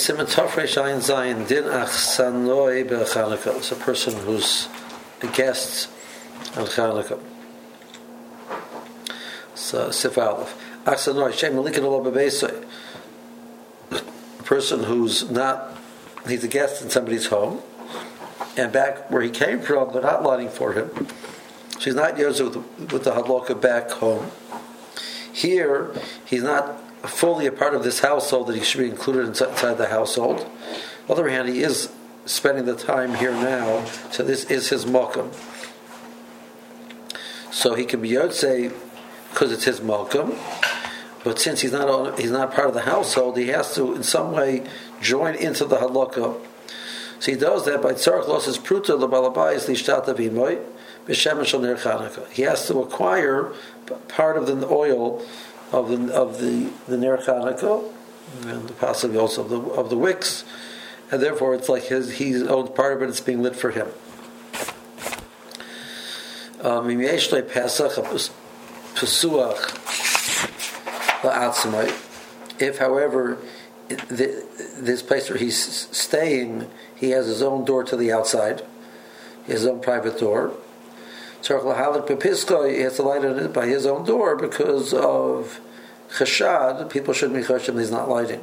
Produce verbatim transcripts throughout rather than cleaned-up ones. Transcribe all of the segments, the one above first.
Simon Tafrei Shayin Zayin Din Achsanoi Be'Chanukah. It's a person who's a guest on Chanukah. So Sif Aleph. Achsanoi Shem Malikin Allah Be'Beisoi. A person who's not, he's a guest in somebody's home, and back where he came from, they're not lighting for him. So he's not used with, with the halakha back home. Here, he's not fully a part of this household that he should be included inside the household. On the other hand, he is spending the time here now, so this is his malkum. So he can be yotzei because it's his malkum, but since he's not on, he's not part of the household, he has to in some way join into the halakha. So he does that by tzarich losses pruta lebalabayis lishtata v'imoy b'shemen shel ner Chanukah. He has to acquire part of the oil of the of the the ner Chanukah, and possibly also of the of the wicks, and therefore it's like his he owns part of it. It's being lit for him. Um, if, however, the, this place where he's staying, he has his own door to the outside, his own private door. He has to light on it by his own door because of chashad. People shouldn't be chashim he's not lighting.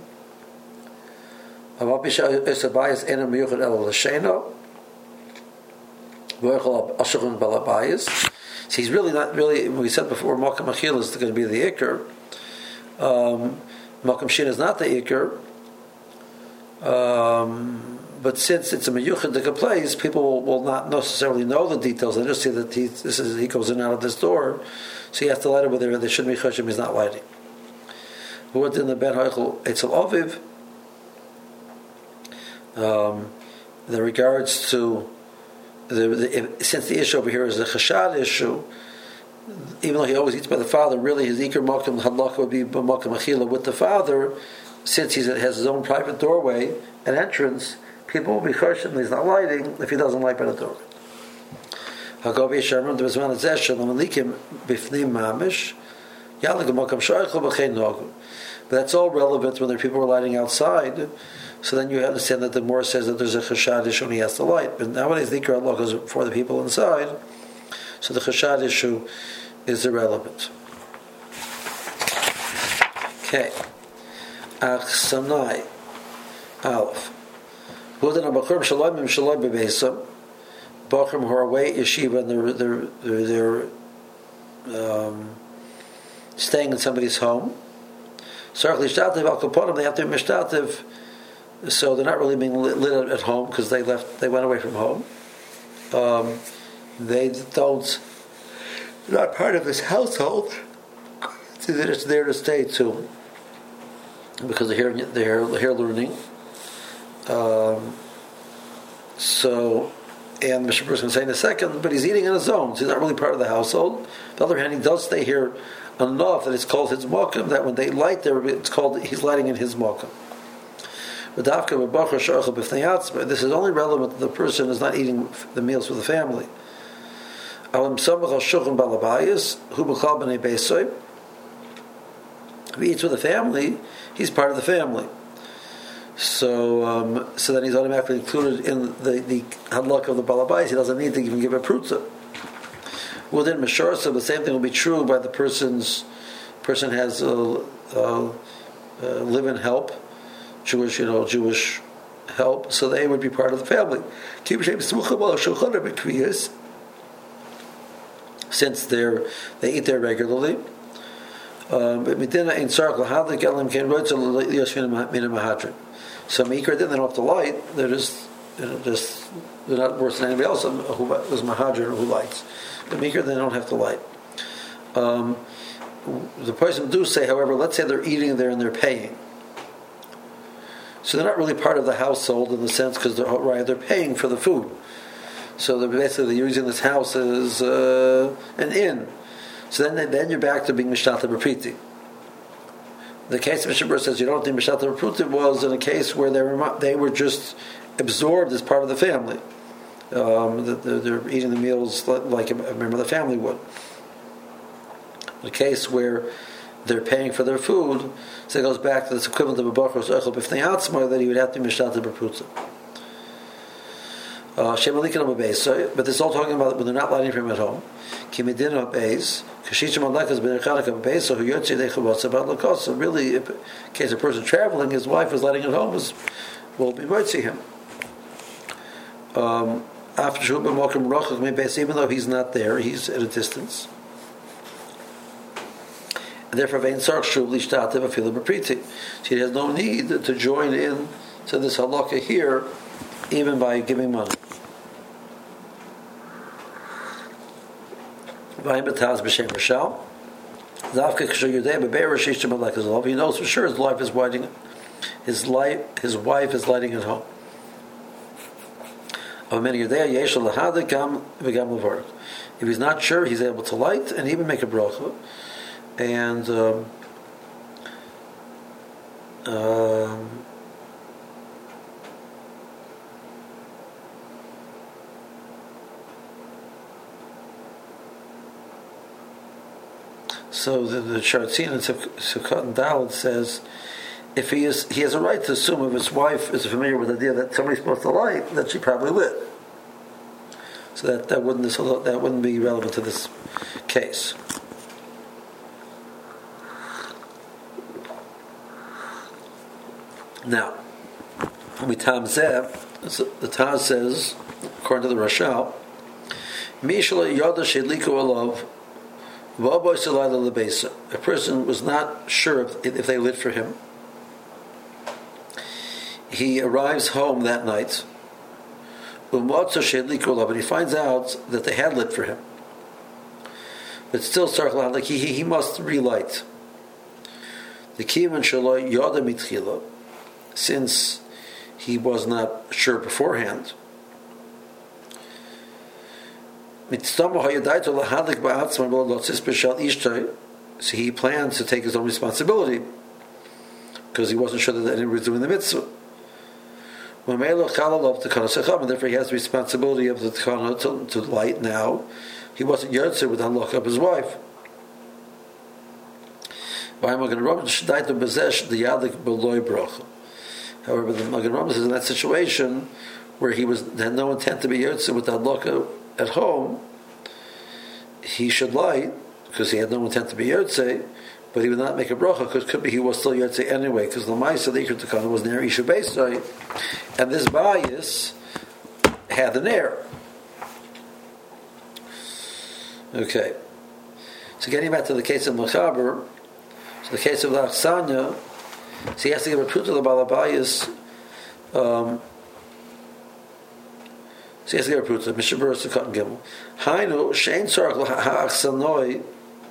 So he's really not really. We said before, Malkam Achil is going to be the ikr. Um, Malkam Shin is not the ikr. Um, But since it's a meyuchadik place, people will, will not necessarily know the details. They just see that he this is he goes in and out of this door, so he has to light it with there. They shouldn't be chashim. He's not lighting. What in the ben ha'echel etzel aviv? Um, in regards to the, the since the issue over here is a chashad issue, even though he always eats by the father, really his ikar malkam halakha would be malkam achila with the father, since he has his own private doorway and entrance. People will be choshen, he's not lighting if he doesn't light by the door. But that's all relevant when there are people who are lighting outside. So then you understand that the Morah says that there's a chashad issue and he has to light. But nowadays the ikar Allah goes for the people inside. So the chashad issue is irrelevant. Okay. Achsanai Aleph. Bachrim who are away yeshiva and they're they're they're, they're um, staying in somebody's home. They have to be mishtativ, so they're not really being lit, lit at home because they left. They went away from home. Um, they don't. They're not part of this household. They're just there to stay too, because they're here. They're here learning. Um, so, and Mister Bruce can say in a second, but he's eating in his own, so he's not really part of the household. On the other hand, he does stay here enough that it's called his mokum, that when they light there, it's called, he's lighting in his mokum. But this is only relevant that the person is not eating the meals with the family. If he eats with the family, he's part of the family. So, um, so then he's automatically included in the the halak of the balabais. He doesn't need to even give a prutza. Within Meshor, so the same thing will be true by the person's person has a, a, a live-in help, Jewish, you know, Jewish help. So they would be part of the family. Since they're they eat there regularly. Um, but Medina in circle, how they get them can road to Mahadrin. So Mikra then they don't have to light. They're just, you know, just they're not worse than anybody else who was Mahadrin or who lights. But Mikra they don't have to light. Um, the person do say, however, let's say they're eating there and they're paying. So they're not really part of the household in the sense because they're right, they're paying for the food. So they're basically using this house as uh, an inn. So then, then you're back to being Mishnata B'Priti. The case of Mishnah says you don't think Mishnata B'Priti was in a case where they were they were just absorbed as part of the family. Um, they're, they're eating the meals like a member of the family would. The case where they're paying for their food, so it goes back to this equivalent of a bachros ochel b'fnei atzma that he would have to be mishtat b'pruta. Shem alikin b'beis, but this is all talking about when they're not lighting for him at home. Kimedin b'beis, kashishim alakas b'nechadaka b'beis, so who yotzi dechavotza b'adlakos. So really, in case a person traveling, his wife is lighting at home, is, will be motzi him. Um, after shu b'mokim rochach b'beis, even though he's not there, he's at a distance. And therefore, vein sarch shuv lishtate v'filu b'priti. So he has no need to join in to this halakha here, even by giving money. He knows for sure his wife is lighting. His life, his wife is lighting at home. If he's not sure, he's able to light and even make a bracha. And um, um, so the, the Shartzin and Sukkot and Dalet says, if he is, he has a right to assume if his wife is familiar with the idea that somebody's supposed to light, that she probably lit. So that that wouldn't that wouldn't be relevant to this case. Now, Mitam Zeh, the Taz says, according to the Rashal, Mishala Yoda Shedliku Alav, Vaboy Salayla Lebesa. A person was not sure if, if they lit for him. He arrives home that night, and he finds out that they had lit for him. But still, like he, he must relight. The Kivan Shaloi Yoda Mitchila, since he was not sure beforehand. So he plans to take his own responsibility because he wasn't sure that anyone was doing the mitzvah. And therefore he has the responsibility of the tkana to, to light now. He wasn't yotzer with unlock up his wife. However, the Magen Rambam says in that situation where he was had no intent to be yotzer with unlock at home, he should light because he had no intent to be yotze, but he would not make a bracha because could be he was still yotze anyway because the ma'isa the ikar takana was near Isha Beisai, and this bias had an air. Okay, so getting back to the case of Mechaber, so the case of the Achsanya, so he has to give a proof to the Balabayas. Um, So he has to give a proof to Mishabur Sukkot and Gimel. Hainu shein tzarich ha'achsanoi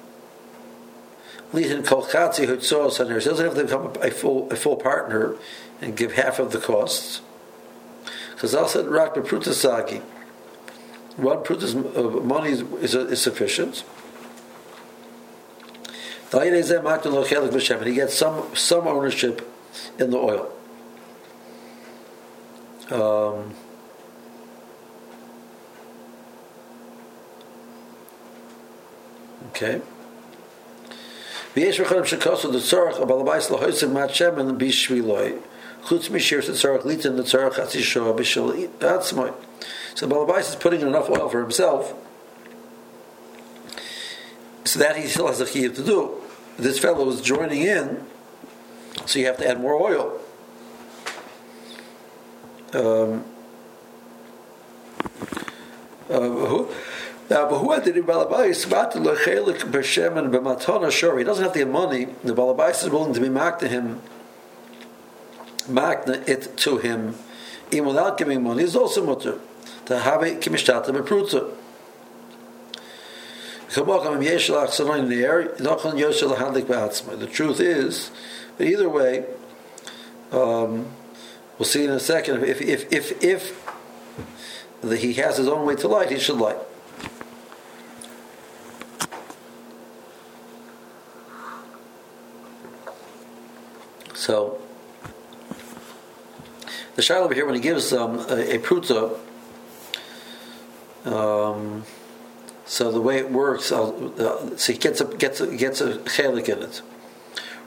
litin kol chatzi hutzos on her. He doesn't have to become a full a full partner and give half of the costs. Because also rak bepruta sagi, one pruta's money is, is, is sufficient. And he gets some some ownership in the oil. Um, Okay. V'yesh v'chanim shekosu the tzorach abalabais lahoysim mat shemen bishviloi chutz mishir the tzorach litin the tzorach hatzisho bishul atzmoi. So the balabais is putting in enough oil for himself, so that he still has a chiyuv to do. This fellow is joining in, so you have to add more oil. Um, uh, who? Now, but who had the balabais? Sure, he doesn't have to get money. The balabais is willing to be marked to him, marked it to him, even without giving money. Is also mutter to have it kimishtata bepruta. The truth is, but either way, um, we'll see in a second. If if if if the, he has his own way to light, he should light. So the shayla over here, when he gives um, a, a pruta, um, so the way it works, uh, so he gets a gets a, gets a chelik in it.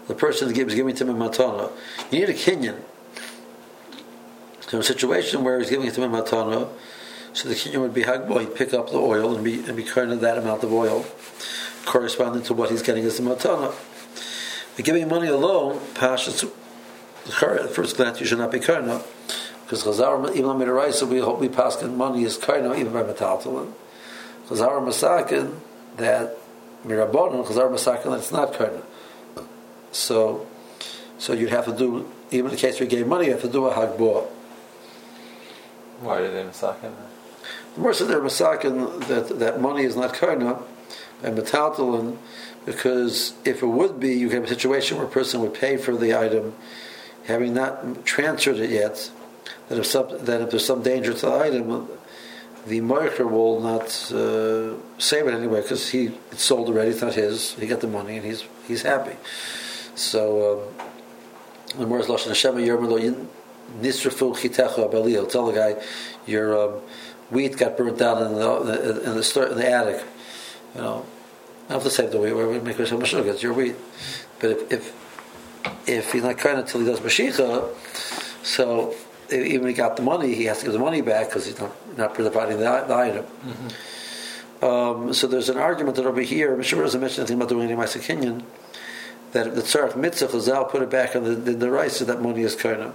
the person that gives giving to him matana. You need a kinyan. So in a situation where he's giving it to him matana, so the kinyan would be hagbo. He'd pick up the oil and be and be kind of that amount of oil, corresponding to what he's getting as the matana. But giving money alone, pashas the first glance you should not be karna, because Chazar even on Midaraisa we hope we pass money is karna even by metaltalin. Chazar masakin that mirabon Chazar masakin that it's not karna. So, so you'd have to do, even in the case where you gave money, you have to do a hagboah. Why did they masakin? The more so they're masakin that that money is not karna and metaltalin, because if it would be, you could have a situation where a person would pay for the item, having not transferred it yet. That if some, that if there's some danger to the item, the moicher will not uh, save it anyway because he it's sold already. It's not his. He got the money and he's he's happy. So um, the Morris Lashon Hashem Yermelo Nisrafu Chitecha Abelil. Tell the guy your um, wheat got burnt down in the in the, store, in the attic. You know, not to save the wheat. Where we make so much sugar. It's your wheat. But if if if he's not kind until he does Mashiach, so even if he got the money, he has to give the money back because he's not not providing the, the item. Mm-hmm. Um, so there's an argument that over here, Mishnah doesn't mention anything about doing any Ma'aseh Kinyan, that the tzarech mitzvah Chazal put it back on the the, the rice, so that money is karna.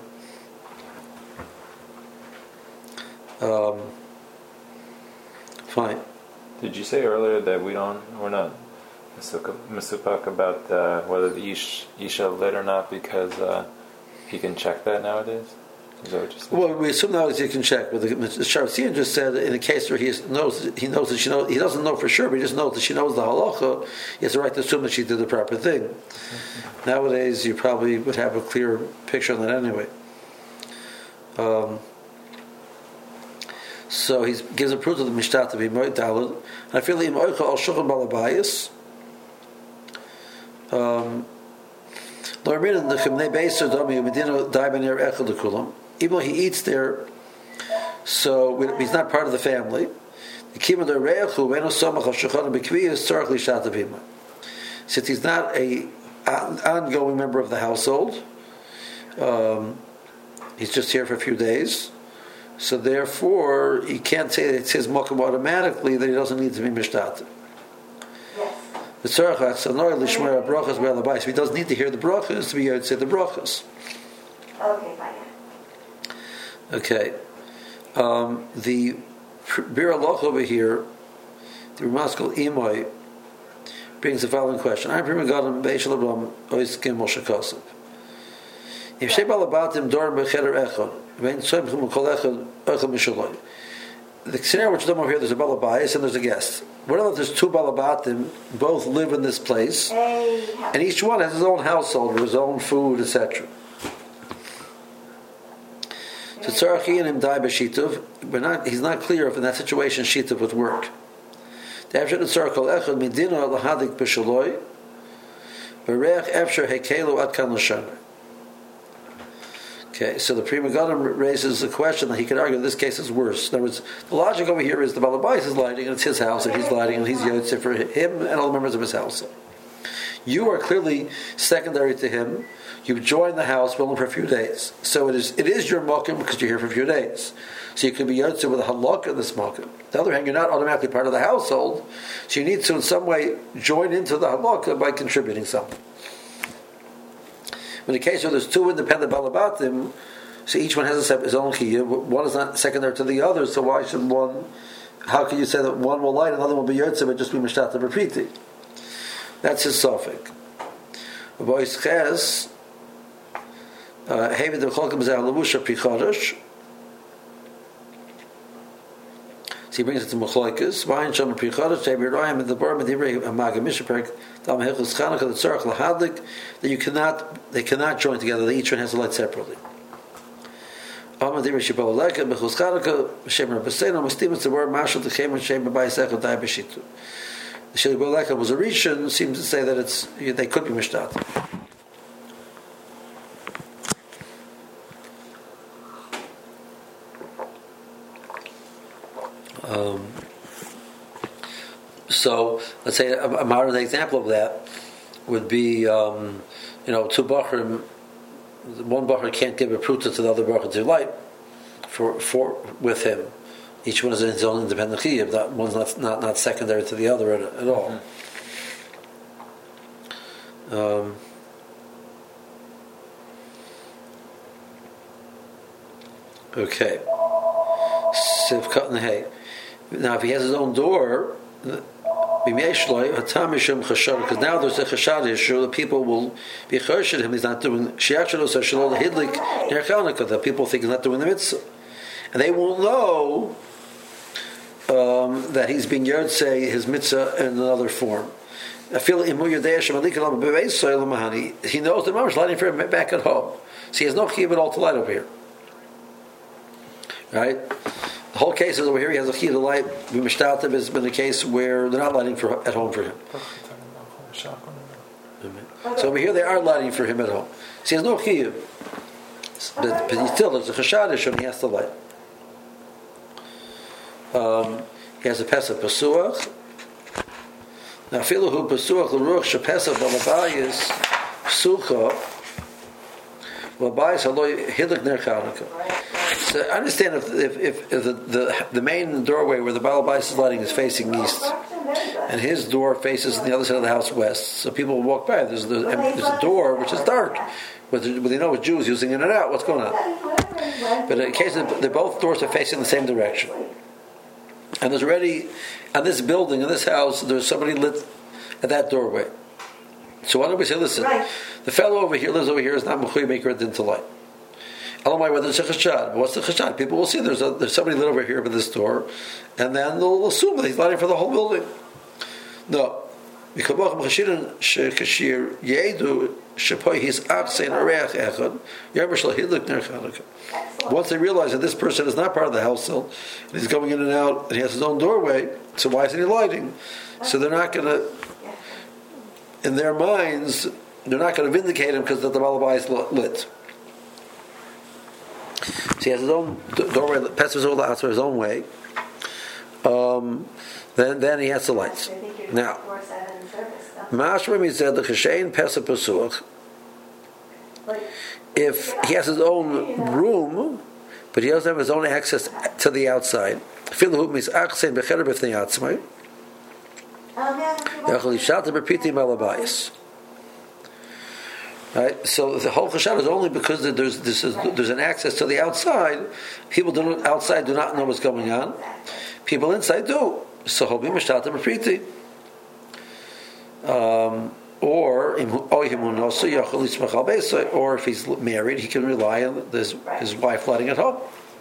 Um, fine. Did you say earlier that we don't, we're not misupak about uh, whether the ish, isha lit or not because uh, he can check that nowadays? Is that what you said? Well, we assume nowadays he can check, but the, the Sharatzian just said in a case where he knows he knows that she knows, he doesn't know for sure, but he just knows that she knows the halacha. He has the right to assume that she did the proper thing. Mm-hmm. Nowadays, you probably would have a clear picture on that anyway. Um, so he gives a proof of the Mishnah to be Moed Daled. And I feel like Moed al Shulchan Balabayis. Um, even though he eats there, so he's not part of the family. Since he's not a ongoing member of the household, um, he's just here for a few days. So therefore, he can't say that it's his mokum automatically, that he doesn't need to be mishtat. If he doesn't need to hear the brachas, to be able to say the brachas. Okay, fine. Okay. Um, the Bir Aloch over here, the Ramaskal Imoy, brings the following question. I'm Prima Gadam Beishal Abram Oiskim Moshe Kosev. If Shebal Abatim Dorim Becheder Echon, Vein Soim Chum Kol Echon Echon Mishaloi. The scenario which done over here, there's a balabayas and there's a guest. What if there's two balabatim, both live in this place, and each one has his own household, or his own food, et cetera. So tzarachi and him die b'shituv, but not, he's not clear if in that situation shituv would work. The efsher tzarach kol echad midina lahadik b'shaloi, v'reach efsher hekelu ad kan l'shamer. Okay, so the Pri Megadim raises a question that he could argue in this case is worse. In other words, the logic over here is the Balabais is lighting and it's his house and he's lighting and he's Yotze for him and all the members of his house. You are clearly secondary to him. You've joined the house only for a few days. So it is it is your mokum because you're here for a few days. So you can be Yotze with a halak in this mokum. On the other hand, you're not automatically part of the household, so you need to in some way join into the halak by contributing something. In the case where there's two independent balabatim, so each one has his own chiyuv. One is not secondary to the other, so why should one? How can you say that one will light, another will be yotze, but just be mishtat and repeating? That's his suffix. Voice ches, hevid v'cholkim zeh halavusha pichodesh. So he brings it to Mechloikas. Vayin sham pichodesh tebi royim in the bar medivrei amagam mishapek. That you cannot, they cannot join together. That each one has to light separately. The Sheli was a Rishon, seems to say that it's they could be mishtat. Um. So let's say a, a modern example of that would be um, you know, two bachrim, one bachar can't give a pruta to the other bachar to light for for with him. Each one is in his own independent chiyuv. That one's not not not secondary to the other at, at all. Mm-hmm. Um, okay. Now, if he has his own door, because now there's a chashad issue, the people will be choshed him. He's not doing that people think he's not doing the mitzvah, and they will know um, that he's being yard say his mitzvah in another form. I feel he knows the mom is lighting for him back at home, so he has no chiyuv at all to light over here. Right? The whole case is over here. He has a chiyuv to light. B'mishtatev has been a case where they're not lighting for at home for him. So over here they are lighting for him at home. So he has no chiyuv, but, but he still there's a chashad and he has to light. Um, he has a pesach pasuach. Now, filuhu pasuach l'ruach shepesach b'labayis psucha l'bayis haloi hilik ner Chanukah. So I understand if if, if, if the, the the main doorway where the balabais is lighting is facing east, and his door faces on the other side of the house west, so people will walk by. There's there's, there's a door which is dark, but they know it's Jews using in and out. What's going on? But in case they're both doors are facing the same direction, and there's already on this building in this house there's somebody lit at that doorway. So why don't we say, listen, the fellow over here lives over here is not mechuyev maker din to light. I don't know whether it's a chashad, but what's the chashad? People will see there's a, there's somebody lit over here by this door, and then they'll assume that he's lighting for the whole building. No. Once they realize that this person is not part of the household, and he's going in and out, and he has his own doorway, so why isn't he lighting? So they're not going to, in their minds, they're not going to vindicate him because the Malabai is lit. So he has his own doorway, passes all out his own way. Um, then, then he has the lights. Now, Mashram he said the Cheshein Pesach Pasuach. If he has his own room, but he doesn't have his own access to the outside, Filahu Misachsein Becheder B'fnei Atzmai. Yachol Yishat B'Piti Malabayis. Right, so the whole chashad is only because there's this is, there's an access to the outside. People do not, outside do not know what's going on. People inside do. So hobi mishtatem apriti. Um, or or if he's married, he can rely on his, his wife letting at home.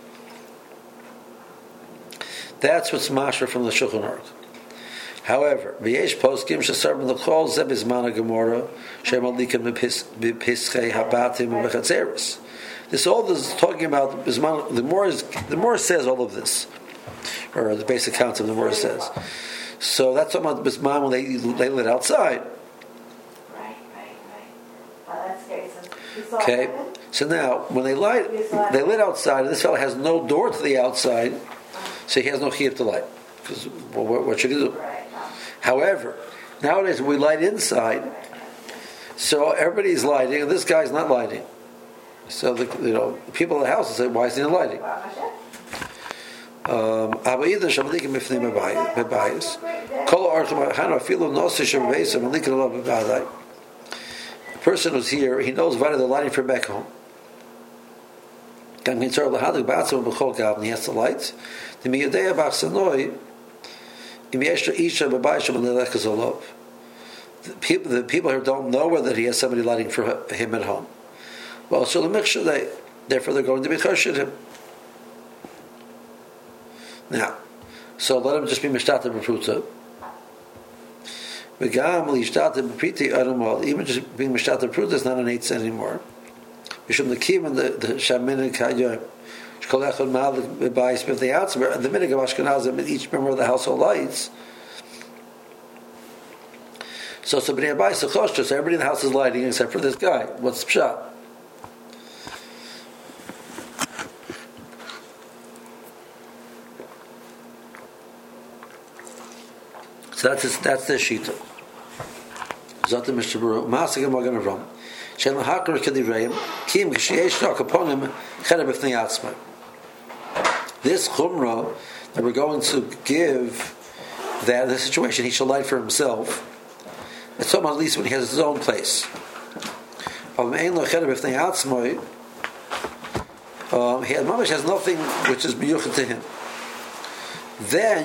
That's what's mashra from the Shulchan Aruch. However, v'yesh poskim shesarben l'chol zeh bizman ha'gemora shem alikim b'pischei habatim u'bechatzeres. This all this is talking about bizman. The more is the more says all of this, or the basic concept the more says. So that's talking about bizman when they they lit outside. Right, right, right. Oh, that's scary. So okay, so now when they light, they lit outside, and this fellow has no door to the outside, so he has no chiyuv to light. Because well, what, what should he do? However, nowadays we light inside, so everybody's lighting, and this guy's not lighting. So the you know the people in the house say, "Why isn't he lighting?" Um, the person who's here, he knows why they're lighting for back home. And he has the lights. The people, the people here don't know whether he has somebody lighting for him at home. Well, so the mixture, they therefore they're going to be choshed him. Now, so let him just be mishtatem b'pruta. Even just being mishtatem b'pruta is not an eitz anymore. Mishum l'kim and the the shaminik hayoyim. The minig of Ashkenazim, each member of the household lights. So, so everybody in the house is lighting except for this guy. What's the pshat? So that's his, that's the shita. Zata Mishnah Masagim Magan Avram. Shein lahakar k'divrayim kim ksheyesh no kaponim cheder b'fnei atzmai. This chumrah that we're going to give, that the situation he shall light for himself, it's someone at least when he has his own place. Um, he had mamash has nothing which is biyuchet to him. Then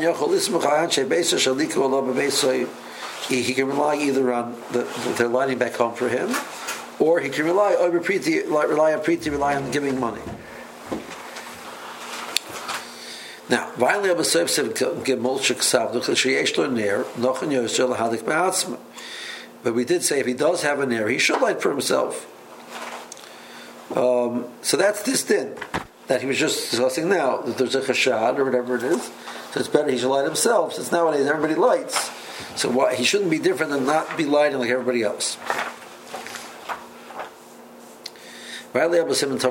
he, he can rely either on the, the lighting back home for him, or he can rely over priti, rely on priti, rely on giving money. Now, but we did say if he does have a nair, he should light for himself. Um, so that's this din that he was just discussing now, that there's a chashad or whatever it is. So it's better he should light himself, since nowadays everybody lights. So why, he shouldn't be different than not be lighting like everybody else. But we did say it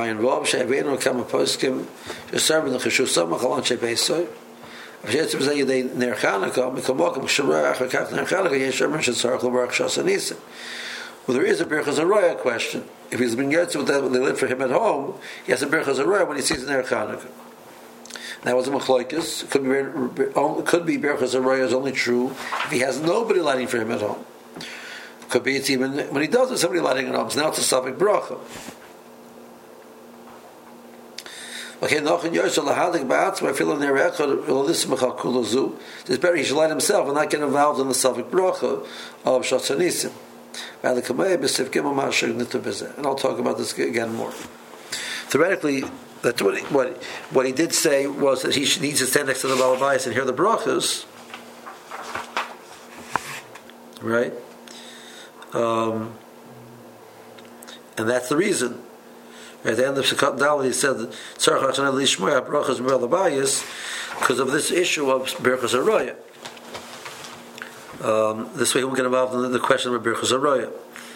well, there is a Birchas Haroya question. If he's been Yertz with that, they live for him at home, he has a Birchas Haroya when he sees Ner Chanukah. That was a Machlokes. Could be could be Birchas Haroya is only true if he has nobody lighting for him at home. Could be it's even when he does have somebody lighting at home. So now it's a Safek Bracha. Okay, Nochin Yosha Lahadik Ba'atzma Filan Nerechad Elolism Kulazu. It's better he should light himself and not get involved in the Safek Bracha of Shatzanisim. And I'll talk about this again more. Theoretically, that's what he, what what he did say was that he should, needs to stand next to the Balabayas and hear the brachas, right? Um, and that's the reason. At the end of Shekat Dalit, he said brachas Balabayas because of this issue of Birchas Haroya. Um, this way he won't get involved in the, the question of Birchas Haroya.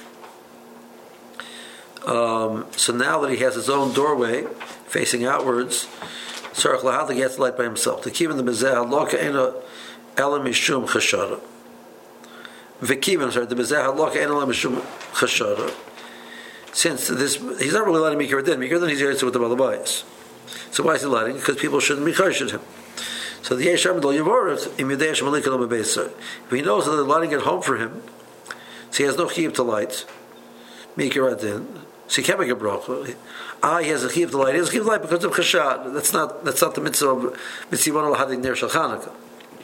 Um, so now that he has his own doorway facing outwards, Tzarech Lahadlik gets light by himself. To keep in the Bezeh Haloka Ena Elam Mishum Chashara. V'kivim, sorry, the Bezeh Haloka Ena Elam Mishum Chashara. Since this, he's not really letting Mikra Din. Mikra Din he's here with the Balabayas. So why is he letting? Because people shouldn't be choshed him. So the Yesham Dol Yavorach im Yudei Hashem Alikadom Bebeisar. If he knows that they're lighting it home for him, so he has no chiyuv to light. Mikra Din. So he can't make a bracha. Ah, he has a chiyuv to light. He has a chiyuv to light because of chashad. That's not that's not the mitzvah of mitzvah al hadik ner shel Chanukah.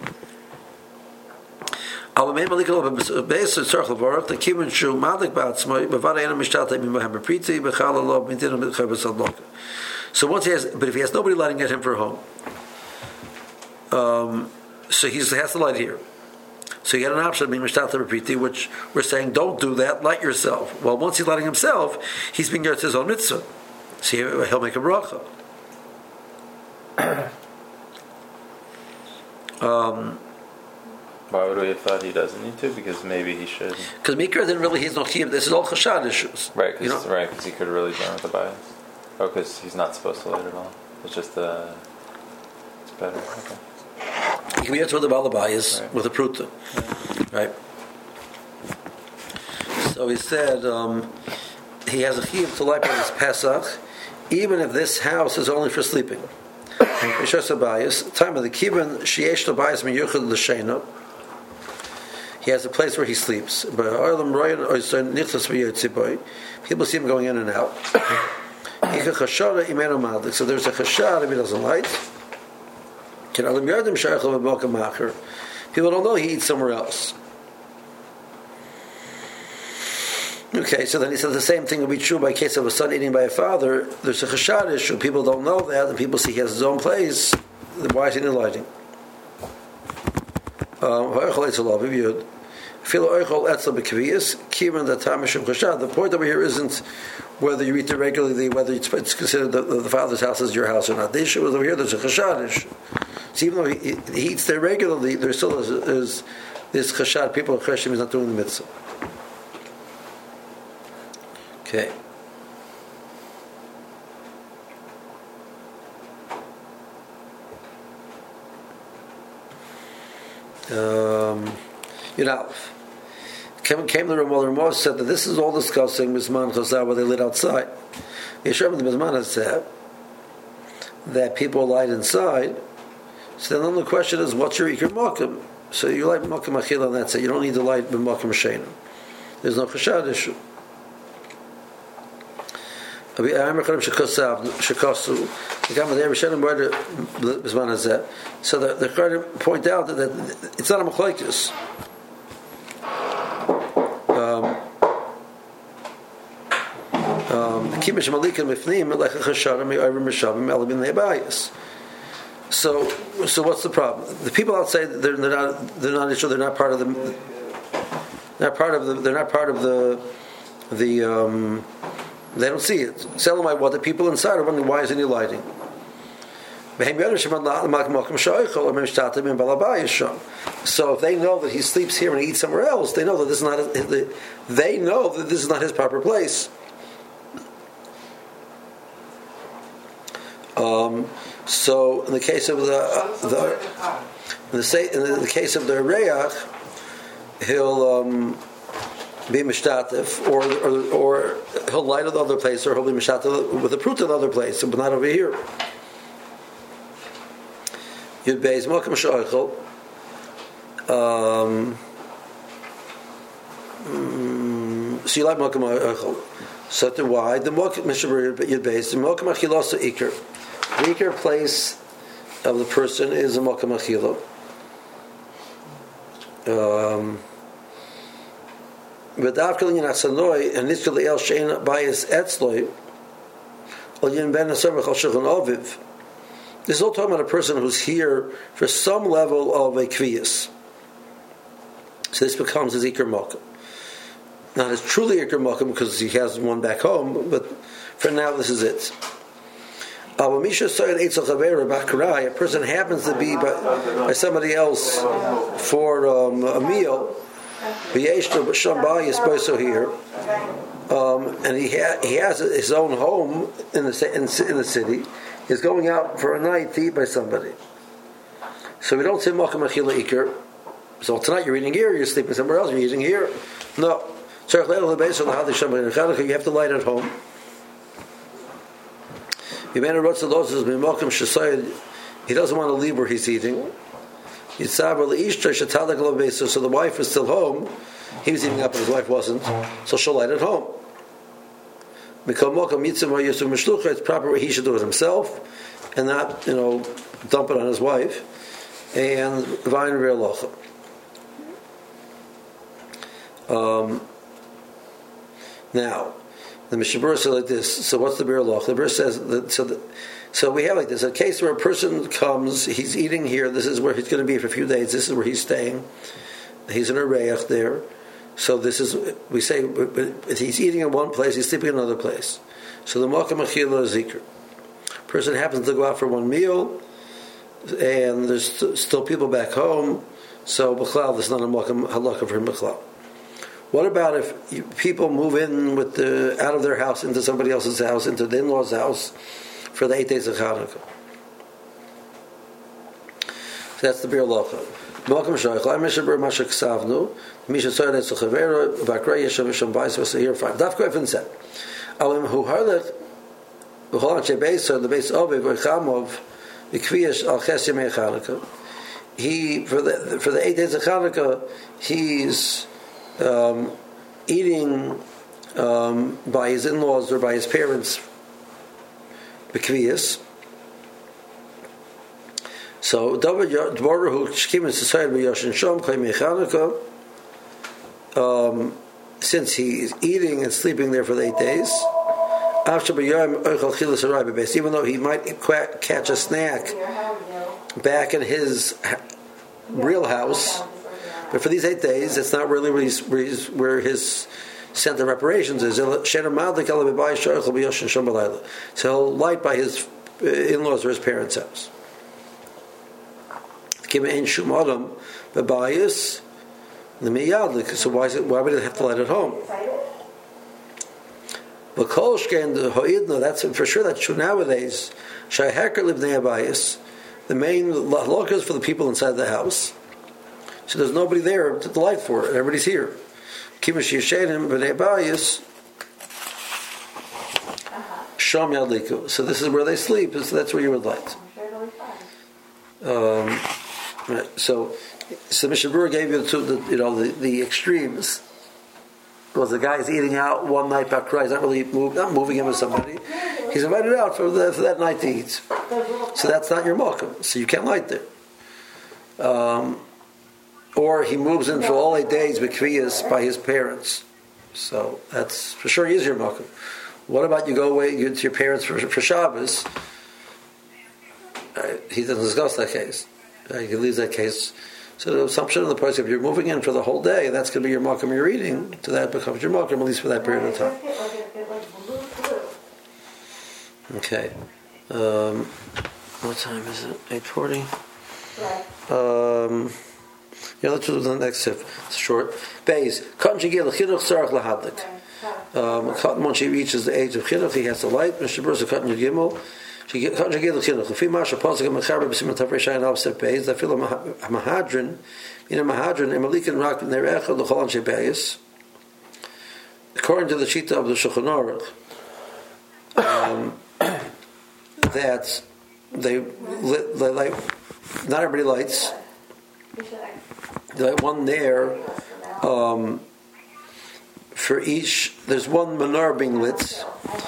Al mei malikol beis tzarich levarach the kiven shu madik ba'atzmai b'vada ena mishtatei b'mahem b'priti b'chal alav b'intinam b'chavas adloka. So once he has, but if he has nobody lighting at him for home, um, so he has to light here. So you get an option of being mishtat b'priti, which we're saying don't do that, light yourself. Well, once he's lighting himself, he's being yertz his own mitzvah. So he'll make a bracha. um, Why would we have thought he doesn't need to? Because maybe he should. Because Mikra didn't really, he's not chiyuv. This is all chashad issues. Right, because you know? right, he could really join with the bias. Oh, because he's not supposed to light at all. It's just uh, it's better. Okay. He can be with the balabayas right. with a pruta, yeah. Right? So he said um, he has a chiyuv to light by his Pesach, even if this house is only for sleeping. Mishas Abayis, time of the kibbun sheyesh Abayis miyuchad l'sheina. He has a place where he sleeps. People see him going in and out. So there's a chashad if he doesn't light. People don't know he eats somewhere else. Okay, so then he said the same thing will be true by case of a son eating by a father. There's a chashad issue. People don't know that, and people see he has his own place. Then why is he not lighting? The point over here isn't whether you eat it regularly, whether it's considered the, the father's house is your house or not. The issue is over here, there's a chashad issue. So even though he, he eats there regularly, there still is, is this chashad. People are questioning he's not doing the mitzvah. Okay. Um, you know, came, came to the Ramah, the Ramah said that this is all discussing Mizman Chazal where they lit outside. Yeshem the Mizman has said that people light inside. So then the question is, what's your Iker Mokum? So you light Mokum Achila and that's it. You don't need to light Mokum Sheinu. There's no Chashad issue. So the the Chachamim point out that, that it's not a machlokes. So, so what's the problem? The people outside they're, they're not they're not they're not part of the they're not part of the they're not part of the the um, they don't see it. Selamai, what the people inside are wondering, why isn't he lighting? So if they know that he sleeps here and he eats somewhere else, they know that this is not his, they know that this is not his proper place. Um, so in the case of the, the in the, in the case of the Reach, he'll um, be mishtatif, or, or or he'll light at the other place, or he'll be mishtatif with a prut at the other place, but not over here. Yud Beis Mokum Sh'Oichel. Um, so you like Mokum Oichel. So to why the Mokum Mishabur Yud Beis the Mokum Achilos Iker. The Iker place of the person is a Mokum Achilo. Um. But after the Nasanoi and this the El Shein Bias Etzloi, or Yin Ben Asamach Al Shulchan Aviv. This is all talking about a person who's here for some level of a kviyas. So this becomes his Iker Mokum. Not his truly Iker Mokum because he has one back home, but for now this is it. A person happens to be by, by somebody else for um, a meal. Here, um, and he ha- he has his own home in the in, in the city. He's going out for a night to eat by somebody. So we don't say Mokum Achila Iker. So tonight you're eating here, you're sleeping somewhere else, you're eating here. No. You have to light at home. He doesn't want to leave where he's eating. So the wife is still home. He was eating up and his wife wasn't. So she'll light at home. It's proper he should do it himself and not, you know, dump it on his wife. And Vine Real Locha. Um Now, the Mishabur says like this. So what's the Bir Loch? The Bir says that so the, so we have like this, a case where a person comes, he's eating here, this is where he's going to be for a few days, this is where he's staying. He's in a Reach there. So this is, we say, if he's eating in one place, he's sleeping in another place. So the Mokum Achila is Zikr. Person happens to go out for one meal, and there's st- still people back home, so B'chlal, there's not a Mokum Halakha for him B'chlal. What about if you, people move in with the, out of their house into somebody else's house, into the in-law's house, for the eight days of Chanukah? So that's the Bir Locha. Mokum Shoichel, I Mishabur Mashak Savnu, Misha Soyad Etzuchavera, Bakrei Yeshem Yeshem Bais, Vasa here five. Dafko Efin said, Alim Hu Harlech, V'cholan Shei Beisa, the Beis Oviv, V'chamov, V'kviyash Al Ches Yemei Chanukah. He, for the, for the eight days of Chanukah, he's um, eating um, by his in-laws or by his parents, B'kviyas. So, um, since he's eating and sleeping there for the eight days, even though he might catch a snack back in his real house, but for these eight days, it's not really where, he's, where, he's, where his center of operations is. So he'll light by his in-laws or his parents' house. So why is it? Why would it have to light at home? But that's for sure. That's true nowadays. The main halakha is for the people inside the house. So there's nobody there to light for it. Everybody's here. Kivash Yeshenim B'nei Bayis Sham Yadliku. So this is where they sleep. So that's where you would light. Um, right. So, so Mishnah Berurah gave you the, the you know the, the extremes. Was the guy's eating out one night back? He's not really move, not moving him with somebody. He's invited out for, the, for that night to eat. So that's not your malkum. So you can't light there. Um, or he moves in for all eight days with kviyas by his parents. So that's for sure. He is your malkum. What about you go away you, to your parents for, for Shabbos? Uh, he doesn't discuss that case. Uh, he leaves that case. So the assumption of the person, if you're moving in for the whole day, that's going to be your malkum you're eating, so that becomes your malkum, at least for that period of time. Okay. Um, what time is it? eight forty? Um, yeah, let's do the next tip. It's short. Beis. Katan shegil chinuch tzarich lahadlik. Um, Katan, once he reaches the age of chinuch, he has to light. Mishnah Berurah Katan Yud Katan shegil chinuch. Lefi masha pasuk mechaber b'siman tafrei shayin al sef beis. Dafilo mahadrin. In a mahadrin, emalikin rak nerecha l'chol anshe beis. According to the shita of the Shulchan Aruch, um, that they lit, they light. Not everybody lights. They light one there. Um, for each, there's one menorah being lit.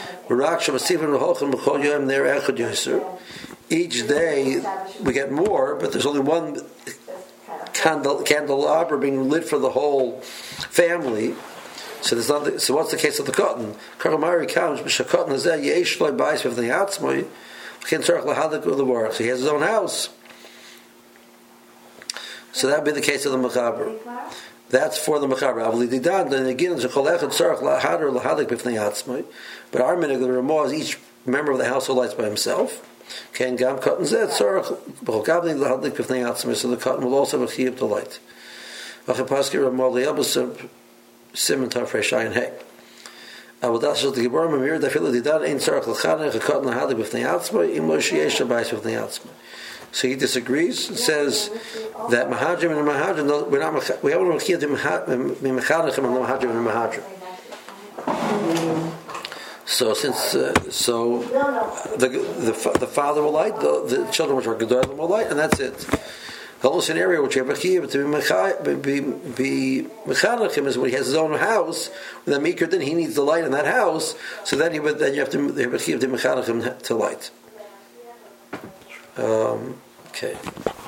Each day we get more, but there's only one candle, candelabra being lit for the whole family. So there's not. So what's the case of the cotton? Karamari counts, but cotton is there. Yesh loy ba'is with the atzmoi. So he has his own house. So that would be the case of the mechaber. That's for the mechaber. But our minhag, the Ramah, is each member of the household lights by himself. So the cotton will also have a chiyuv to light. Simon Tafresh Ayin Hey. Avodas the Gebar Mamir Dafila Didan Ein Tzarach L'Chanech a Cotton Lahadi B'Fnei Atzma Im Lo Sheyesh Shabayis B'Fnei Atzma. So he disagrees. Says that Mahadrim and Mahadrim we're not we haven't mechiyah Mimechanechem and Mahadrim and Mahadrim. So since uh, so the, the the father will light, the, the children which are Gedolim will light, and that's it. The whole scenario which you have a chiyuv to be mechanechim is when he has his own house. When the maker then he needs the light in that house, so then he would then you have to have a chiyuv to mechanechim to light. Um, okay.